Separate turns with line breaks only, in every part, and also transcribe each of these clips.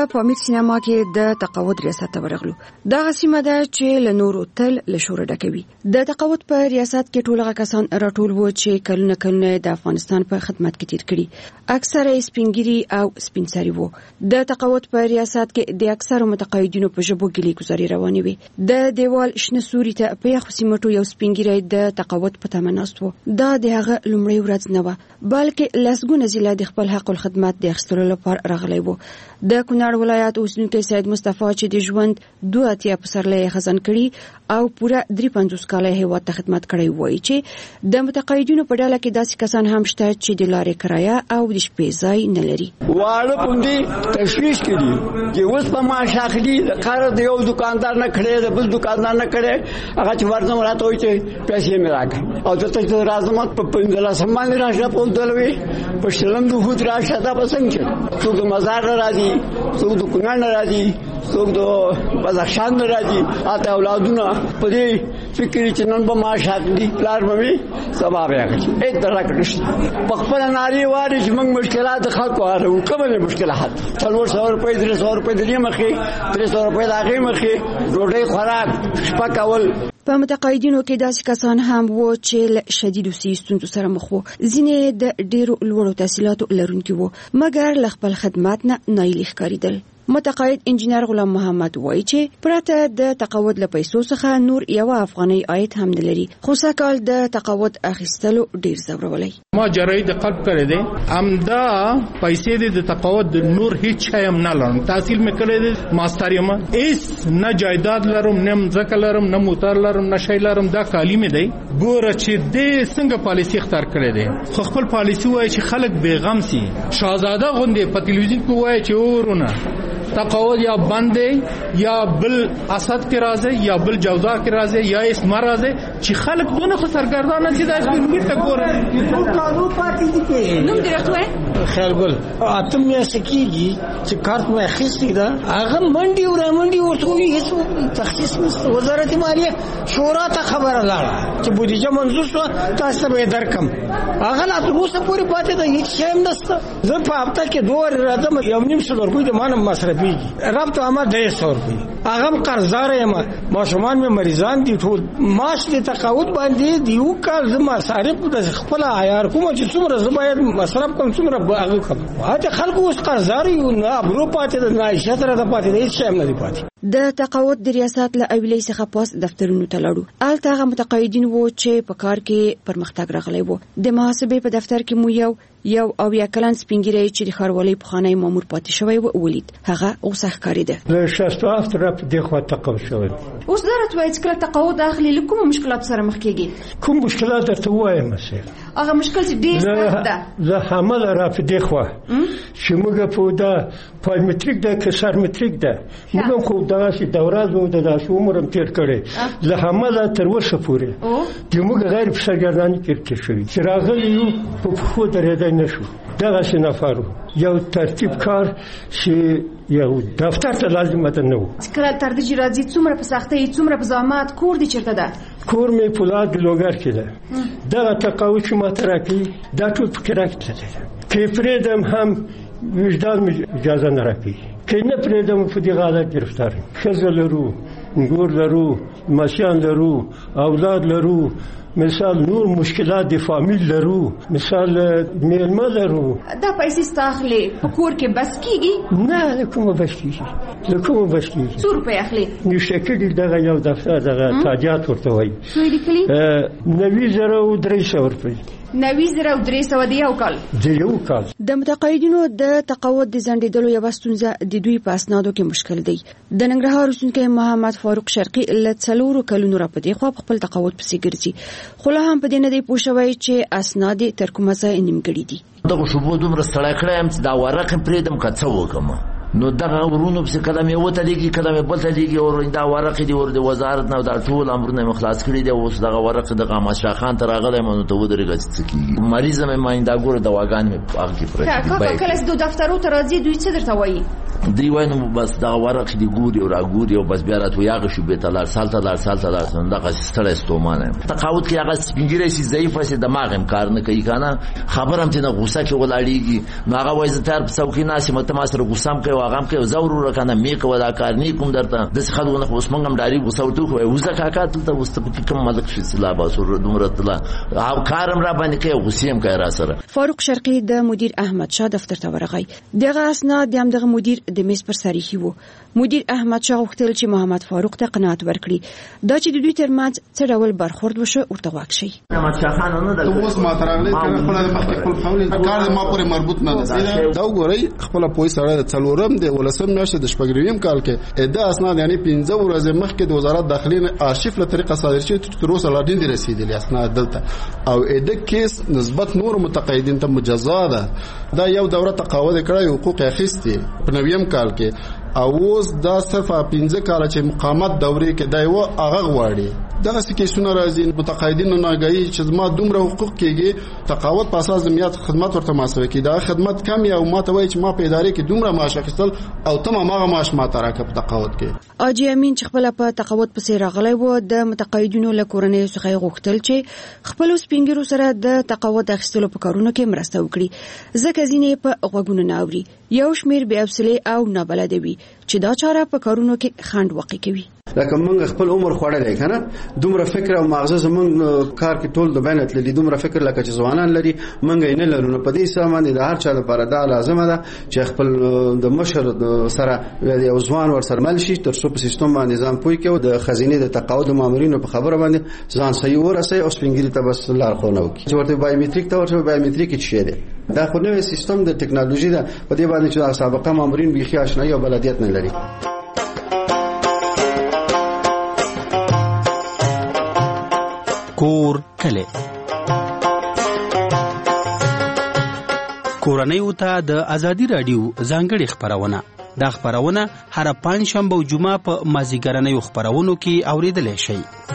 پامیر سینما کې د تقاعد ریاست ته ورغلو. دغه سیمه ده چې له نورو تل له شوره ډکوي. د تقاعد په ریاست کې ټول هغه کسان راټول وو چې کلونه د افغانستان په خدمت کې تیر کړي. اکثره سپینګری او سپینسری وو. د تقاعد په ریاست کې د اکثرو متقاعدینو په ژبه ګلې گزاري روانې وي. د دیوال شنه سوري ته په یخ سیمټو یو سپینګری د تقاعد په تمناست وو. دا د هغه لومړی ورځ نه و، بلکې لسګونه ځله د خپل حق الخدمت د اخیستلو لپاره راغلی وو. د کونړ ولایت اوسیدونکی سید مصطفی چې د ژوند 2 اتیا پسرلې خزان کړي او پوره 53 کال هیواد ته خدمت کړی وایي چې د متقاعدینو په ډله کې داسې کسان هم شته چې د لارې کرایه او د شپې ځای نه لري.
واړه پوندې تشویش کړي چې اوس په معاش اخلي، د کار د یو دکاندار نه کړي، د بل دکاندار نه کړي، هغه چې ورته راته وایي چې پیسې مې راکړي او دلته چې راځم په 15 سمان راشه په دلوي په شلم د خود راشه دا پسنګ چې څوک د مزار راځي، څوک د کونړ راځي، څوک د بدخشان راځي. اته اولادونه په دې فکر چې نن به معاش اخلي پلار مې سبا بیا کوي. اې درک نشته په خپل ناری واري چې موږ مشکلات خلکو هارو کومه مشکلات 300 روپۍ 300 روپۍ د دې مخې 300 روپۍ د هغې مخې ډوډۍ خوراک شپه کول.
په متقاعدینو کې داسې کسان هم وو چې له شدیدو ستونزو سره مخ وو. ځینې د ډیرو لوړو تحصیلاتو لرونکي وو، مګر له خپل خدمات نه ناهیلي ښکارېدل. متقاعد انجینر غلام محمد وایي چې پرته د تقاعد له پیسو څخه نور یو افغاني عاید هم نه لري، خو سکهال د تقاعد اخیستلو ډیر زورولي.
ما جراحي د قلب کړی دی، امدا پیسې د تقاعد نور هیڅ شی هم نه لرم. تحصیل مې کړی دی، ماستر یم، هیڅ نه جایداد لرم، نه ځمکه لرم، نه موټر لرم، نه شی لرم. دا کالی مې دی. ګوره چې د څنګه پالیسي اختیار کړی دی، خو خپل پالیسي وایي چې خلک بیغم سي. شاهزاده غوندې په تلویزیون کې وایي چې ورونه تقاعد یا بندې یا بل اسد کې راځي یا بل جوزا کې راځي یا اسما راځي چې خلک دونه خو سرګردان نه سي. دا سپینګیر ته ګوره ټول قانون پاتې دي کې
نوم دې راځوي
خیر ګل اتم مې سکیږي چې کارت مې اخیستې ده، هغه منډي ورته هیڅ تخصیص نشته. وزارت مالیه شورا ته خبره لاړه چې بودیجه منظور شو، تاسو به درکم. هغه لا اوسه پوری پاتې ده، هیڅ شی هم نشته. زه په هفته کې 2 راځم، 1.5 روپۍ د مانم مصرفيږي، رب ته ما 200 روپۍ. هغه قرضدار یم، ماشومان مې مریضان دي، ټول معاش د تقاعد باندې دی. یو کال زما صارف د خپل عیار کوم چې څومره زباید مصرف کوم څومره هغه کوم. هغه خلکو اوس قرضدار یو نه ابرو پاتې د نه عیشت را پاتې د هیڅ شی هم نه پاتې.
د تقاعد د ریاست له اویلې څخه پاس دفترونو ته لاړو. الته هغه متقاعدین وو چې په کار کې پرمختګ راغلی وو. د محاسبې په دفتر کې مو یو او یا کلن سپینګری چې د ښاروالۍ پخوانی مامور پاتې شوی و ولید. هغه اوس ښکارېده
له 67 طرف د خوا تقاعد شوی.
اوس درته وایي چې کله تقاعد اخلي له کوم مشکلات سره مخ کېږي؟
کوم مشکلات درته وایم؟ مثلا
هغه مشکل چې ډېر سخت ده.
زه حمل را په دی خوا چې موږ په دا پایمټریک ده که سرمټریک ده، موږ خو داسې دوره زموږ د داسې عمرم تیر کړی له حمله تر اوسه پورې چې موږ غیر په سرګرداني کې شوي چې راغلي یو په پښو درېدی نه شو. دغسې نفر یو ترتیب کار چې یو دفتر ته لازم نه و.
کله تر دې چې راځي څومره په سختۍ، څومره په زحمت. کور دې چېرته ده؟
کور مې فولاد لوګر کې ده. دغه تقاعد چې ماته راکوي دا ټول پکې راکتلی ده. که پرېږدم هم وجدان مې اجازه نه راکوي، که نه پرېږدم په دې حالت ګرفتار یم. ښځه لرو، ګور لرو، ماشیان لرو، اولاد لرو، مثال نور مشکلات د فامیل لرو، مثال میلمه لرو.
دا پیسې ستاخلي په کور کې بس کیږي؟
نه کومه بس کیږي.
100 روپۍ اخلي.
نشته کېږي. دغه یو دفتر دغه تاجات ورته وایي.
څو یې لیکلي؟
90,300 روپۍ.
90,300 د یو کال.
د متقاعدینو د تقاعد د ځنډېدلو یوه ستونزه د دوی په اسنادو کې مشکل دی. د ننګرهار اوسیدونکی محمد فاروق شرقي له 4 کلونو راپدې خوا خپل تقاعد پسې ګرځي، خو لا هم په دې نه دی پوه شوی چې اسناد تر کومه ځای نیمګړي دي.
دغه شوبو دومره ستړی کړی یم چې دا ورق پرېږدم که څه وکړم. نو دغه ورونو پسې کله مې وتلیږي کله مې بل تلیږي او دا ورق دي ور د وزارت نه دا ټول امرونه مې خلاص کړي دي. اوس دغه ورق د احمد شاه خان ته راغلی نو ته ودرېږه چې څه کېږي. مریض مې ماینده ګوره دواګانې مې په هغه کې
پرېږدي. کله چې دفترو ته راځي دوی څه درته وایي؟
دوی وایي نو بس دغه ورق چې دي ګوري او راګوري او بس بیا راته یاغه شوبې ته لاړ سال ته لاړ دغسې ستړی ستومانه یم. تقاعد کې هغه سپینګیری شي ضعیفه شي دماغ هم کار نه کوي که نه خبره هم چې نه غوسه کې ولاړېږي. نو هغه وایي زه تیار په څوکۍ ناست یم ته ما سره غوسه هم کوي هغه کې زور کنه میک ودا کار نه کوم درته د خلکو اوس موږ هم ډاری وسوټو خو وزه کاکا ته واست کوم ملک شي سلا باسور دومره تلا او کارم را باندې کې غسیم کوي را سره.
فاروق شرقي د مدیر احمد شاه دفتر ته ورغی. دغه اسناد د همدغه مدیر د میز پر سر ایښي وو. مدیر احمد شاه غوښتل چې محمد فاروق ته قناعت ورکړي دا چې د دوی ترمنځ څه ډول برخورد وشو ورته واکشي.
محمد شاه خان نه
د اوس ما ترغلي خپل قول کار ما پورې مربوط نه ده. دا وګورئ خپل پوي سره څلورم د ولسم میاشتې د شپږم کال کې دا اسناد یعنی 15 ورځې مخکې د وزارت داخلي آرشیف له طریقه صادر شوی تر اوسه لا نه رسیدلی اسناد دلته او د کیس نسبت نور متقاعدین ته مجزا ده. دا یو دوره تقاعد کړی حقوق اخیستي په 9م کال کې او اوس دا صرف 15 کال چې مقامت دورې کې دا یو هغه غواړي. دغه څه کیسونه راځي متقاعدینو ناګهي چې ما دومره حقوق کېږي تقاعد په اساس د میات خدمت ورته محاسبه کړي. دا خدمت کم یا ما ته وایي چې ما په ادارې کې دومره معاش اخیستل او تمام هغه معاش ما ته راکړه په تقاعد کې.
اجي امین چې خپل په تقاعد پسې راغلی و د متقاعدینو له کورنۍ څخه غوښتل چې خپل سپینګرو سره د تقاعد اخیستلو په کارونو کې مرسته وکړي ځکه ځینې په غوږونو نه اوري. یو شمیر بې حوصله او نابلده وي چې دا چاره په کارونو کې خنډ واقع کوي.
لکه موږ خپل عمر خوړلې کنه دومره فکر او مغزه زمونږ کار کې ټول د بیان تللی دومره فکر لکه چې ځوانان لري موږ یې نه لرو. په دې سامان د هر چا لپاره دا لازمه ده چې خپل د مشر سره یو ځوان ور سره مل شي تر څو په سیستم باندې نظام پوي کې او د خزینه د تقاعد مامورینو په خبره باندې ځان صحیح ورسي او سپینګری ته بس لار خو نه وکړي. چې ورته بایومټریک ته ورته بایومټریک شي دا خو نوې سیستم د ټکنالوژي ده په دې باندې چې سابقه مامورین بيخي آشنایي او بلدیت نه لري.
کور کله کورنۍ وته د ازادي رادیو ځانګړي خبرونه دا خبرونه هر پنځشنبه او جمعه په مازیګرنۍ خبرونو کې اوریدل شي.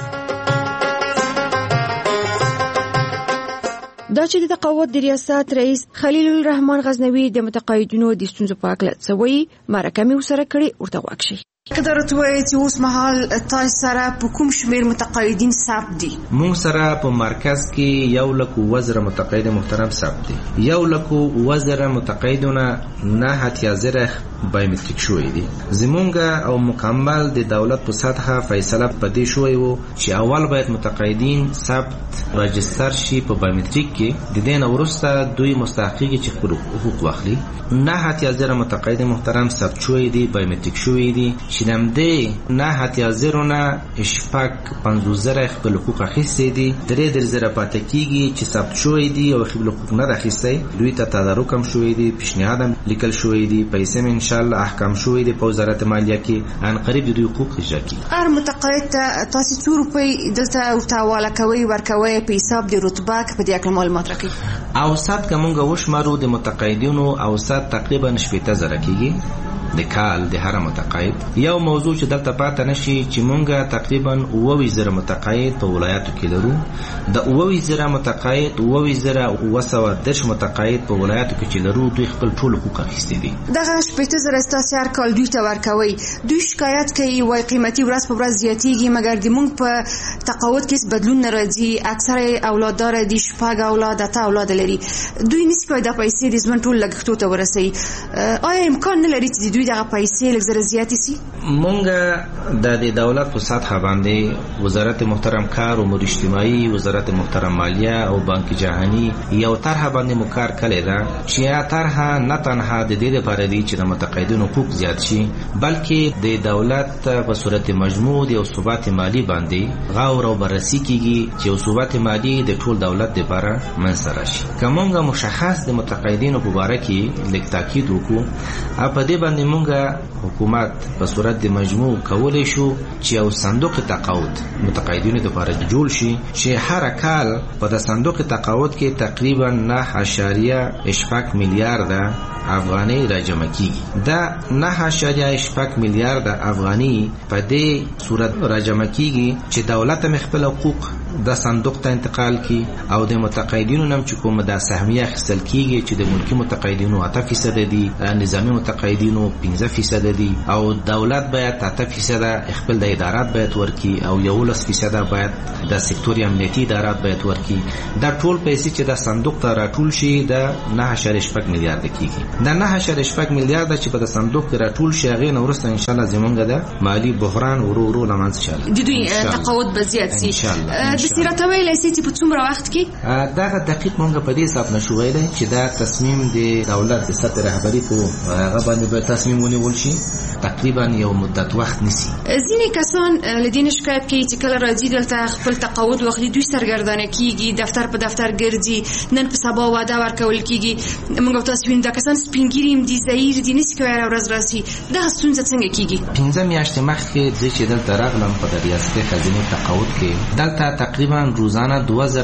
دا چې د تقاعد د ریاست رئیس خلیل الرحمن غزنوي د متقاعدینو د ستونزو په اړه څه وایي مرکه مې وسره کړې ورته واکشي.
قدرت وایي چې اوس مهال تاسو سره په کوم شمیر متقاعدین ثبت دي؟
مونږ سره په مرکز کې 1,000 متقاعد محترم ثبت دي. 1,000 متقاعدونه نه هتیازره بایومټریک شوی دي. زمونږ او مکمل د دولت په سطحه فیصله پدې شوی وو چې اول باید متقاعدین ثبت راجستر شي په بایومټریک کې د دې نه وروسته دوی مستحقي چې خپل حقوق واخلي. نه هتیازره متقاعد محترم ثبت شوی دي بایومټریک شوی دي چې نمدې نه هتیازرونه شپږ 50,000 خپل حقوق اخیستي دي. 3,000 پاتې کیږي چې ثبت شوی دي او خپل حقوق نه اخیستي. دوی ته تدارک هم شوی دي پیشنهاد لیکل شوی دي پیسې ان شاء الله احکام شوی دي په وزارت مالیه کې ان قریب د دوی حقوق اجرا کیږي.
هر متقاعد تاسو 2 روپۍ دلته ورتاواله کوي ورکوي په حساب د رتبه په دې اړه معلومات راکړي. اوسط کومه وشمارو د متقاعدینو اوسط تقریبا 70,000 کیږي د کال د هر متقاعد. یو موضوع چې دلته پاتې نشي چې مونږه تقریبا 20,000 متقاعد په ولایتو کې لرو. د 20,000 متقاعد 20,000 متقاعد په ولایتو کې چې لرو دوی خپل ټول حقوق اخیستي دي. دغه 70,000 تاسو هر کال دوی ته ورکوي. دوی شکایت کوي وای قیمتي ورځ په ورځ زیاتېږي مګر د مونږ په تقاعد کې بدلون نه راځي. اکثره اولاددار دي شپږ اولاد اته اولاد لري. دوی نسبت د پیسې د ژوند ټول لګښتو ته ورسي. آیا امکان نه لري چې دوی دغه پیسې لږ زره زیاتې سي؟ مونږ د دولت په سطح باندې وزارت محترم کار او امور اجتماعي وزارت محترم مالیه او بانک جهانی یو طرح باندې مکار کړی دا چې یا طرح نه تنها د دې لپاره دی چې د متقاعدینو حقوق زیات شي بلکې د دولت په صورت مجموع د ثبات مالی باندې غور او بررسي کیږي چې ثبات مالی د ټول دولت لپاره منځ راشي. کومه مشخص د متقاعدینو په اړه کې لیک تاکید وکړو په دې باندې مونږه حکومت په صورت د مجموع کولای شو چې یو صندوق تقاعد متقاعدینو لپاره جوړ شي چې هر کال په د صندوق تقاعد کې تقریبا 9.8 میلیارډ افغانۍ راجمع کیږي. دا 9.8 میلیارډ افغانۍ په دې صورت راجمع کیږي چې دولت مخبل حقوق
د صندوق ته انتقال کی او د متقاعدینو نم چې کوم د سهمیه اخیستل کیږي چې د ملکی متقاعدینو 8% دي، نظامی متقاعدینو 15% دي او دولت باید 8% خپل د ادارات باید ورکی او 11% باید د سکتوري امنیتي ادارات باید ورکی. دا ټول پیسې چې د صندوق ته راټول شي د 9.8 میلیارډ کیږي. د 9.8 میلیارډ چې په د صندوق کې راټول شي هغه نو ورسته ان شاء الله زمونږ د مالی بحران ورو لمانځ شي.
د دوی تقاعد به زیات شي. د سیرته ویلې چې په څومره وخت کې
دا دقیق مونږ په دې حساب نشو ویلای چې دا تصمیم د دولت د سطح رهبری په هغه باندې به تصمیم ونیول شي، تقریبا یو مدت وخت نسی.
ځینې کسان لدین شکایت کوي چې کله راځي دلته خپل تقاعد واخلي دوی سرګردانه کیږي، دفتر په دفتر ګرځي، نن په سبا واده ورکول کیږي. موږ تاسو وینم دا کسان سپینګیریم دي، زهیر دي، نس کوي ورځ راسي. دا ستونزه څنګه کیږي؟
15 میاشتې مخکې چې دلته راغلم په ریاست خزینه تقاعد کې دلته تقریبا روزانه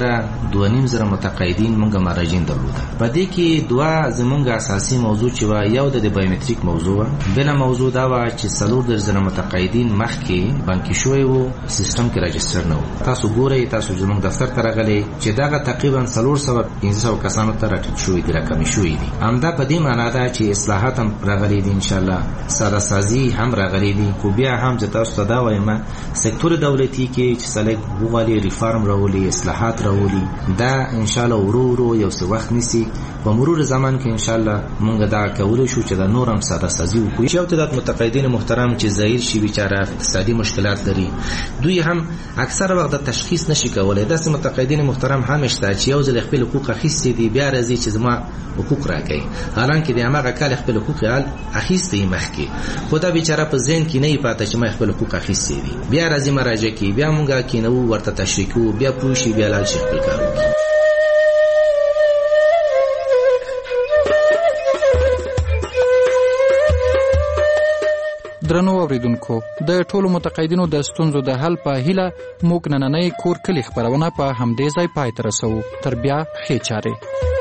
2000 متقاعدین موږ مراجعین درلوده. په دې کې دوه زمونږ اساسي موضوع چې و یو د بایومټریک موضوع، بل موضوع دا و چې 3000 متقاعدین مخکې بانکي شوی وو، سیستم کې راجستر نه و. تاسو ګورئ، تاسو زمونږ دفتر ته راغلي چې دا تقریبا 400 کسانو ته راټیټ شوی دی، راکم شوی دی. همدا په دې معنی ده چې اصلاحات هم راغلي دي، ان شاء الله سره سازي هم راغلي دي. خو بیا هم چې تاسو ته دا وایم سکتور دولتي کې چې سلیک وغواړي ریفارم راولي، اصلاحات راولي، دا ان شاء الله ورو یو څه وخت نیسي. په مرور زمان کې ان شاء الله مونږ دا کولای شو چې دا نورم سره سازي وکړو. چې تعداد متقاعدین محترم چې ظاهر شي بیچاره اقتصادي مشکلات لري، دوی هم اکثر وخت د تشخیص نشي کولای. داسې متقاعدین محترم هم شته چې یو ځل خپل حقوق اخیستي دي، بیا راځي چې زما حقوق راکړي، حالانکه د هغه کال خپل حقوق اخیستي مخکې، خو دا بیچاره په ذهن کې نه پاتې چې ما خپل حقوق اخیستي دي. بیا راځي مراجعه کوي، بیا مونږه کینو ورته تشریح کوو، بیا پوه شي، بیا لاړ شي خپل کار وکړي.
درنو اوریدونکو، د ټولو متقاعدینو د ستونزو د حل په هیله موږ نننۍ کور کلی خبرونه په همدې ځای پای ته رسوو. تر بیا ښې چارې.